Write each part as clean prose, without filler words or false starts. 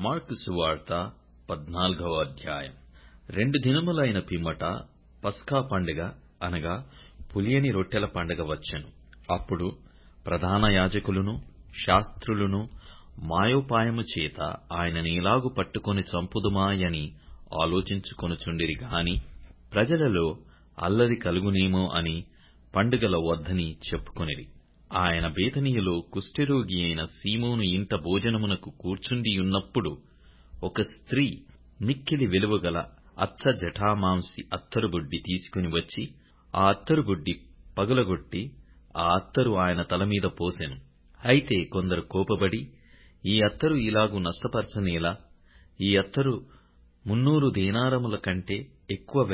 Mark సువార్త 14వ అధ్యాయం. 2 దినములైన పిమ్మట పస్కా పండుగ అనగా పులియని రొట్టెల పండుగ వచ్చెను. అప్పుడు ప్రధాన యాజకులును శాస్త్రులును మాయోపాయము చేత ఆయననేలాగు పట్టుకొని చంపుదుమాయని ఆలోచించుకొనుచుండిరి గాని ప్రజలలో అల్లరి కలుగునేమో అని పండుగల వద్దని చెప్పుకొనిరి. ఆయన బేతనీయులో కుష్ఠరోగి అయిన సీమోను ఇంట భోజనమునకు కూర్చుండియున్నప్పుడు ఒక స్త్రీ మిక్కిలి విలువగల అచ్చ జటామాంసి అత్తరుబుడ్డి తీసుకుని వచ్చి ఆ అత్తరుబుడ్డి పగులగొట్టి ఆ అత్తరు ఆయన తలమీద పోసెను. అయితే కొందరు కోపబడి, ఈ అత్తరు ఇలాగు నష్టపరచనేలా? ఈ అత్తరు 300 దేనారముల కంటే ఎక్కువ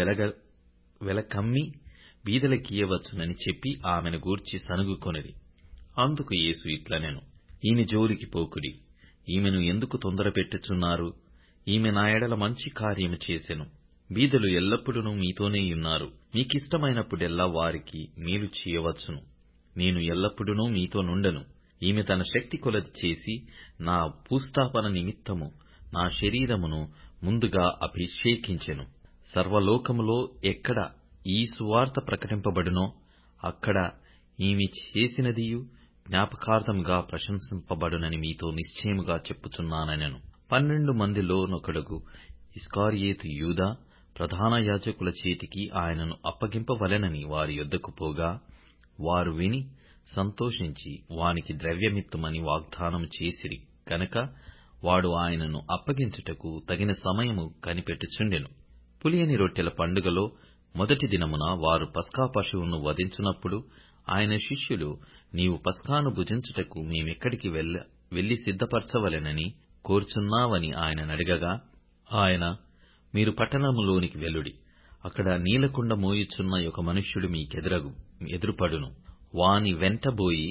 వెల కమ్మి బీదలకియ్యవచ్చునని చెప్పి ఆమెను గూర్చి సణుగుకొనిరి. అందుకు యేసు ఇట్లనెను, ఈమె జోలికి పోకుడి. ఈమెను ఎందుకు తొందరపెట్టుచున్నారు? ఈమె నా ఎడల మంచి కార్యము చేసెను. బీదలు ఎల్లప్పుడూ మీతోనేయున్నారు. మీకిష్టమైనప్పుడెల్లా వారికి మేలు చేయవచ్చును. నేను ఎల్లప్పుడూ మీతో నుండను. ఈమె తన శక్తి కొలది చేసి నా భూస్థాపన నిమిత్తము నా శరీరమును ముందుగా అభిషేకించెను. సర్వలోకములో ఎక్కడ ఈ సువార్త ప్రకటింపబడునో అక్కడ ఈమె చేసినదియు జ్ఞాపకార్థముగా ప్రశంసింపబడునని మీతో నిశ్చయముగా చెప్పుచున్నానెను. 12 మందిలోనొకడుగు ఇస్కరియోతు యూదా ప్రధాన యాజకుల చేతికి ఆయనను అప్పగింపవలెనని వారి యొద్దకు పోగా, వారు విని సంతోషించి వానికి ద్రవ్యమిత్తుమని వాగ్దానము చేసిరి గనక వాడు ఆయనను అప్పగించుటకు తగిన సమయము కనిపెట్టుచుండెను. పులియని రొట్టెల పండుగలో మొదటి దినమున వారు పస్కా పశువును వధించునప్పుడు ఆయన శిష్యులు, నీవు పస్కాను భుజించుటకు మేమెక్కడికి వెళ్లి సిద్ధపరచవలెనని కోరుచున్నావని ఆయననడగగా, ఆయన, మీరు పట్టణములోనికి వెళ్ళుడి. అక్కడ నీలకుండ మోయుచున్న ఒక మనుష్యుడు మీకెదురుపడును. వాని వెంటబోయి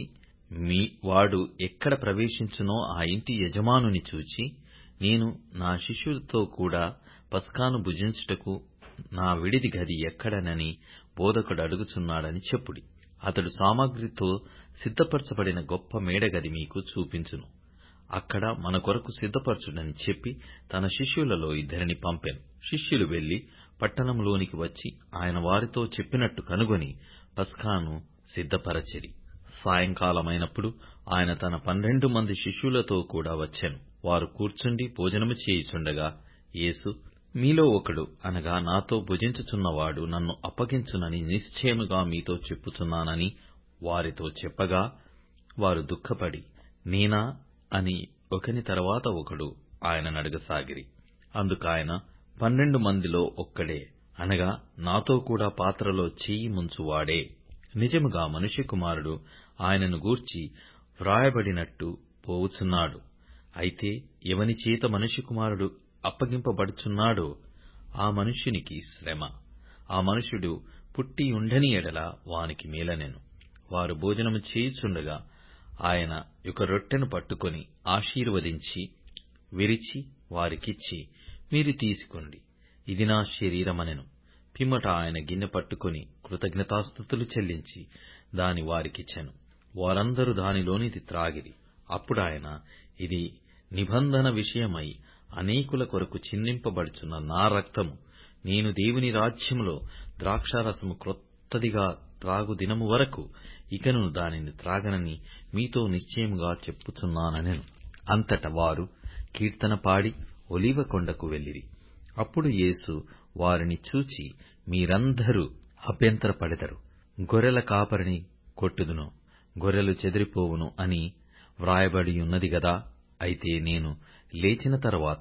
వాడు ఎక్కడ ప్రవేశించునో ఆ ఇంటి యజమానుని చూచి, నేను నా శిష్యులతో కూడా పస్కాను భుజించుటకు నా విడిది గది ఎక్కడనని బోధకుడు అడుగుచున్నాడని చెప్పుడి. అతడు సామగ్రితో సిద్ధపరచబడిన గొప్ప మేడగది మీకు చూపించును. అక్కడ మన కొరకు సిద్ధపరచుడని చెప్పి తన శిష్యులలో 2 పంపెను. శిష్యులు వెళ్లి పట్టణంలోనికి వచ్చి ఆయన వారితో చెప్పినట్టు కనుగొని పస్కాను సిద్ధపరచిరి. సాయంకాలమైనప్పుడు ఆయన తన 12 మంది శిష్యులతో కూడా వచ్చెను. వారు కూర్చుండి భోజనము చేయుచుండగా యేసు, మీలో ఒకడు అనగా నాతో భుజించుచున్నవాడు నన్ను అప్పగించునని నిశ్చయముగా మీతో చెప్పుచున్నానని వారితో చెప్పగా, వారు దుఃఖపడి, నేనా అని ఒకని తరువాత ఒకడు ఆయననడగసాగిరి. అందుకాయన, 12 మందిలో ఒక్కడే అనగా నాతో కూడా పాత్రలో చెయ్యి ముంచువాడే. నిజముగా మనుష్య కుమారుడు ఆయనను గూర్చి వ్రాయబడినట్టు పోవుచున్నాడు. అయితే ఎవని చేత మనుష్య కుమారుడు అప్పగింపబడుచున్నాడో ఆ మనుష్యునికి శ్రమ. ఆ మనుష్యుడు పుట్టియుండని ఎడల వానికి మేలనెను. వారు భోజనము చేయుచుండగా ఆయన ఒక రొట్టెను పట్టుకొని ఆశీర్వదించి విరిచి వారికిచ్చి, మీరు తీసికొండి, ఇది నా శరీరమనెను. పిమ్మట ఆయన గిన్నె పట్టుకొని కృతజ్ఞతాస్తుతులు చెల్లించి దాని వారికిచ్చెను. వారందరూ దానిలోనిది త్రాగిరి. అప్పుడాయన, ఇది నిబంధన విషయమై అనేకుల కొరకు చిందింపబడుచున్న నా రక్తము. నేను దేవుని రాజ్యములో ద్రాక్షారసము క్రొత్తదిగా త్రాగు దినము వరకు ఇకను దానిని త్రాగనని మీతో నిశ్చయముగా చెప్పుచున్నానెను. అంతట వారు కీర్తన పాడి ఒలీవ కొండకు వెళ్ళిరి. అప్పుడు యేసు వారిని చూచి, మీరందరూ అభ్యంతరపడెదరు. గొర్రెల కాపరిని కొట్టుదును, గొర్రెలు చెదిరిపోవును అని వ్రాయబడియున్నది గదా. అయితే నేను లేచిన తరువాత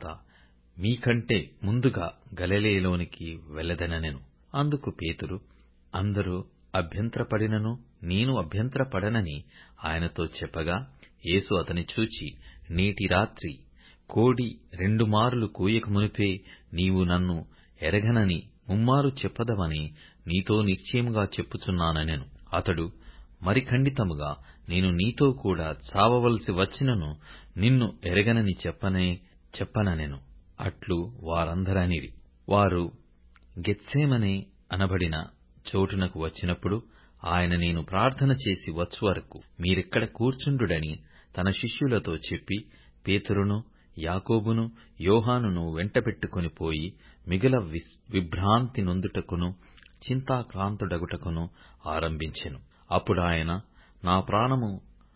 మీకంటే ముందుగా గలిలయలోనికి వెళ్ళెదనెను. అందుకు పేతురు, అందరూ అభ్యంతరపడినను నేను అభ్యంతరపడనని ఆయనతో చెప్పగా, యేసు అతని చూచి, నేటి రాత్రి కోడి 2 మార్లు కూయక మునిపే నీవు నన్ను ఎరగనని ముమ్మారు చెప్పదవని నీతో నిశ్చయముగా చెప్పుచున్నానెను. అతడు మరి ఖండితముగా, నేను నీతో కూడా చావవలసి వచ్చినను నిన్ను ఎరగనని చెప్పననెను. అట్లు వారందరనిరి. వారు గెత్సేమనే అనబడిన చోటునకు వచ్చినప్పుడు ఆయన, నేను ప్రార్థన చేసి వచ్చు వరకు మీరిక్కడ కూర్చుండుడని తన శిష్యులతో చెప్పి పేతురును యాకోబును యోహానును వెంటబెట్టుకుని పోయి మిగుల విభ్రాంతి నొందుటకును చింతాక్రాంతుడగుటకును ఆరంభించెను. అప్పుడాయన, నా ప్రాణము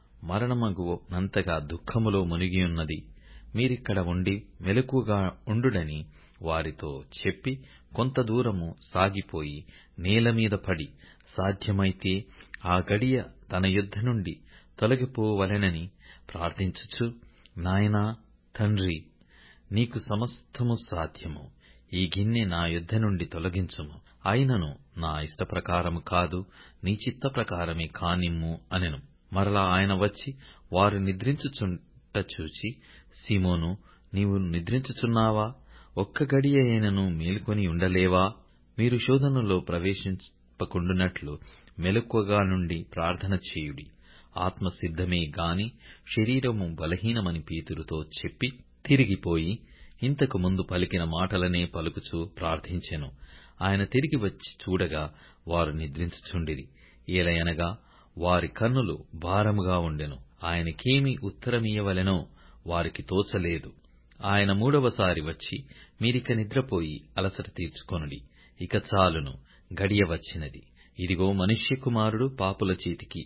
మరణమగునంతగా దుఃఖములో మునిగియున్నది, మీరిక్కడ ఉండి మెలకువగా ఉండుడని వారితో చెప్పి కొంత దూరము సాగిపోయి నేలమీద పడి, సాధ్యమైతే ఆ గడియ తన యుద్ధ నుండి తొలగిపోవలెనని ప్రార్థించుచు, నాయనా, తండ్రి, నీకు సమస్తము సాధ్యము, ఈ గిన్నె నా యుద్ధ నుండి తొలగించుము, అయినను నా ఇష్టప్రకారము కాదు, నీ చిత్త ప్రకారమే కానిమ్ము అనెను. మరలా ఆయన వచ్చి వారు నిద్రించుచుంట చూచి, సీమోను, నీవు నిద్రించుచున్నావా? ఒక్క గడియ అయినను మేలుకొని ఉండలేవా? మీరు శోధనలో ప్రవేశింపకుండునట్లు మెలకువగా నుండి ప్రార్థన చేయుడి. ఆత్మ సిద్ధమే గాని శరీరము బలహీనమని పేతురుతో చెప్పి తిరిగిపోయి ఇంతకు ముందు పలికిన మాటలనే పలుకుచూ ప్రార్థించెను. ఆయన తిరిగి వచ్చి చూడగా వారు నిద్రించుచుండిరి. ఏలయనగా వారి కన్నులు భారముగా ఉండెను. ఆయనకేమి ఉత్తరమియ్యవలెనో వారికి తోచలేదు. ఆయన మూడవసారి వచ్చి, మీరిక నిద్రపోయి అలసట తీర్చుకొనుడి, ఇక చాలును, గడియ వచ్చినది. ఇదిగో, మనుష్య కుమారుడు పాపుల చేతికి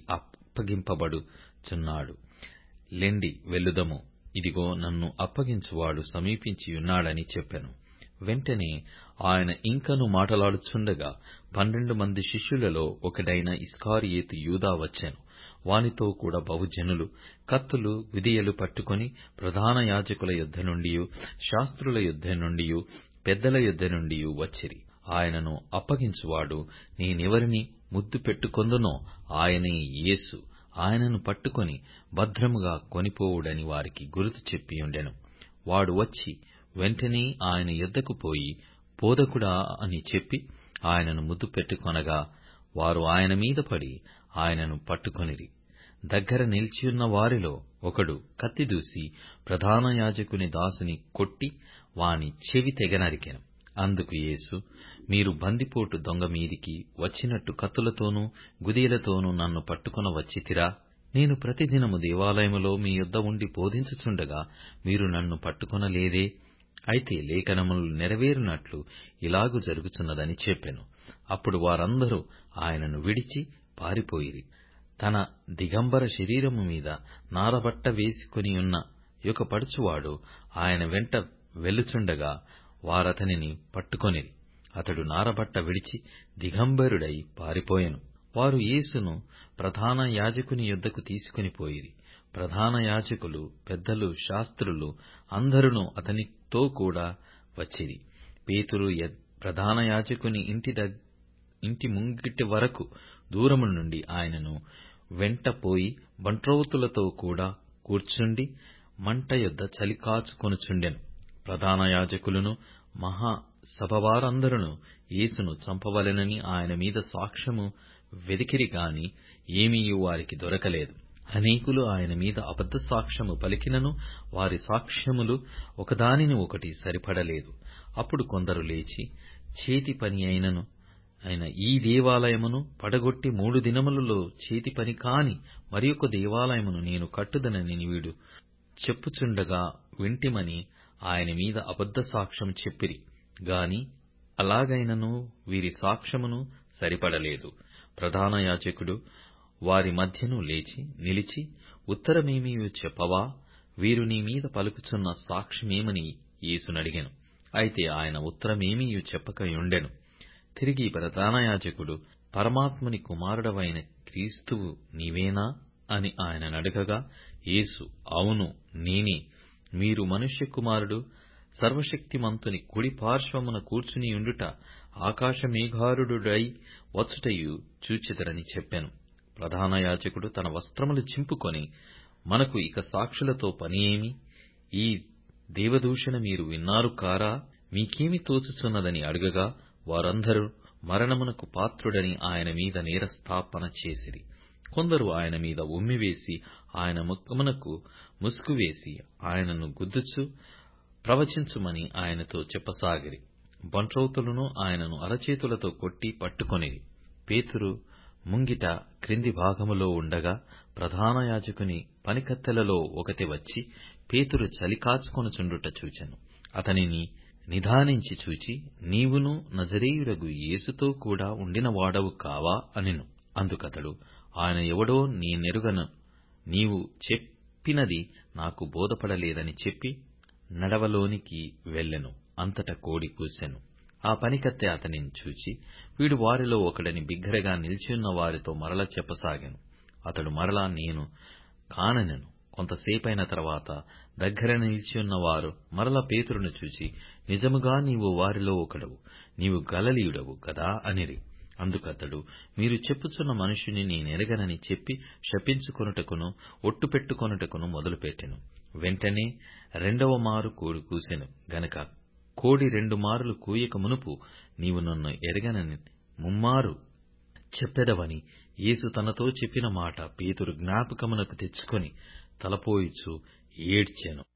అప్పగింపబడుచున్నాడు. లెండి, వెళ్ళుదము, ఇదిగో నన్ను అప్పగించువాడు సమీపించియున్నాడని చెప్పెను. వెంటనే ఆయన ఇంకను మాటలాడుచుండగా 12 మంది శిష్యులలో ఒకడైన ఇస్కరియోతు యూదా వచ్చెను. వానితో కూడా బహుజనులు కత్తులు విదియలు పట్టుకొని ప్రధాన యాజకుల యొద్ద నుండియు శాస్త్రుల యొద్ద నుండియు పెద్దల యొద్ద నుండియు వచ్చిరి. ఆయనను అప్పగించువాడు నేనెవరిని ముద్దు పెట్టుకొందునో ఆయనే యేసు, ఆయనను పట్టుకొని భద్రముగా కొనిపోవుడని వారికి గురుతు చెప్పియుండెను. వాడు వచ్చి వెంటనే ఆయన యొద్దకు పోయి, బోధకుడా అని చెప్పి ఆయనను ముద్దు పెట్టుకొనగా, వారు ఆయన మీద పడి ఆయనను పట్టుకొనిరి. దగ్గర నిలిచియున్న వారిలో ఒకడు కత్తి దూసి ప్రధాన యాజకుని దాసుని కొట్టి వాని చెవి తెగనరికెను. అందుకు యేసు, మీరు బందిపోటు దొంగ మీదికి వచ్చినట్టు కత్తులతోనూ గుదీలతోనూ నన్ను పట్టుకొన వచ్చితిరా? నేను ప్రతిదినము దేవాలయములో మీ యొద్ద ఉండి బోధించుచుండగా మీరు నన్ను పట్టుకొనలేదే? అయితే లేఖనములు నెరవేరునట్లు ఇలాగు జరుగుచున్నదని చెప్పెను. అప్పుడు వారందరూ ఆయనను విడిచి పారిపోయిరి. తన దిగంబర శరీరము మీద నారబట్ట వేసుకొనియున్న ఒక పడుచువాడు ఆయన వెంట వెళ్ళుచుండగా వారతనిని పట్టుకొనిరి. అతడు నారబట్ట విడిచి దిగంబరుడై పారిపోయెను. వారు యేసును ప్రధాన యాజకుని యొద్దకు తీసుకొని పోయిరి. ప్రధాన యాజకులు, పెద్దలు, శాస్త్రులు అందరును అతనితో కూడా వచ్చిరి. పేతురు ప్రధాన యాజకుని ఇంటి ముంగిటి వరకు దూరము నుండి ఆయనను వెంట పోయి బంట్రోతులతో కూడా కూర్చుండి మంట యొద్ద చలి కాచుకొనుచుండెను. ప్రధాన యాజకులను మహాసభవారందరును యేసును చంపవలెనని ఆయన మీద సాక్ష్యము వెదికిరి గాని ఏమీయూ వారికి దొరకలేదు. అనేకులు ఆయన మీద అబద్ధ సాక్ష్యము పలికినను వారి సాక్ష్యములు ఒకదానిని ఒకటి సరిపడలేదు. అప్పుడు కొందరు లేచి, చేతి పని అయిన ఈ దేవాలయమును పడగొట్టి 3 దినములలో చేతి పని కాని మరియొక దేవాలయమును నేను కట్టుదనని వీడు చెప్పుచుండగా వింటిమని ఆయన మీద అబద్ధ సాక్ష్యం చెప్పిరి గాని అలాగైనను వీరి సాక్ష్యమును సరిపడలేదు. ప్రధాన యాజకుడు వారి మధ్యను లేచి నిలిచి, ఉత్తరమేమీయూ చెప్పవా? వీరు నీ మీద పలుకుచున్న సాక్ష్యమేమని యేసునడిగెను. అయితే ఆయన ఉత్తరమేమీయూ చెప్పకయుండెను. తిరిగి ప్రధాన యాజకుడు, పరమాత్ముని కుమారుడవైన క్రీస్తువు నీవేనా అని ఆయననడగగా, యేసు, అవును, నేనే. మీరు మనుష్య కుమారుడు సర్వశక్తిమంతుని కుడి పార్శ్వమున కూర్చునియుండుట, ఆకాశమేఘారూఢుడై వచ్చుటయు చూచెదరని చెప్పెను. ప్రధాన యాజకుడు తన వస్త్రములు చింపుకొని, మనకు ఇక సాక్షులతో పని ఏమి? ఈ దేవదూషణ మీరు విన్నారు కారా? మీకేమి తోచుచున్నదని అడగగా, వారందరూ మరణమునకు పాత్రుడని ఆయన మీద నేరస్థాపన చేసిరి. కొందరు ఆయన మీద ఉమ్మివేసి ఆయన ముఖమునకు ముసుగు వేసి ఆయనను గుద్దుచు ప్రవచించుమని ఆయనతో చెప్పసాగిరి. బంట్రౌతులను ఆయనను అరచేతులతో కొట్టి పట్టుకొనిరి. పేతురు ముంగిట క్రింది భాగములో ఉండగా ప్రధాన యాజకుని పనికత్తెలలో ఒకటి వచ్చి పేతురు చలి కాచుకొనుచుండుట చూచెను. అతనిని నిదానించి చూచి, నీవును నజరేయుడగు యేసుతో కూడా ఉండినవాడవు కావా అనెను. అందుకతడు, ఆయన ఎవడో నేనెరుగను, నీవు చెప్పినది నాకు బోధపడలేదని చెప్పి నడవలోనికి వెళ్ళెను. అంతట కోడి కూసెను. ఆ పనికత్తె అతనిని చూచి, వీడు వారిలో ఒకడని బిగ్గరగా నిలిచియున్న వారితో మరల చెప్పసాగెను. అతడు మరలా నేను కాననెను. కొంతసేపైన తర్వాత దగ్గర నిలిచియున్న వారు మరల పేతురును చూచి, నిజముగా నీవు వారిలో ఒకడవు, నీవు గలిలయుడవు కదా అనిరి. అందుకతడు, మీరు చెప్పుచున్న మనుష్యుని నేనెరగనని చెప్పి శపించుకొనుటకును ఒట్టు పెట్టుకొనుటకును మొదలుపెట్టెను. వెంటనే రెండవ మారు కోడి కూసెను గనుక, కోడి 2 మారులు కూయక మునుపు నీవు నన్ను ఎరగనని ముమ్మారు చెప్పెదవని యేసు తనతో చెప్పిన మాట పేతురు జ్ఞాపకమునకు తెచ్చుకొని తలపోయిచు ఏడ్చెను.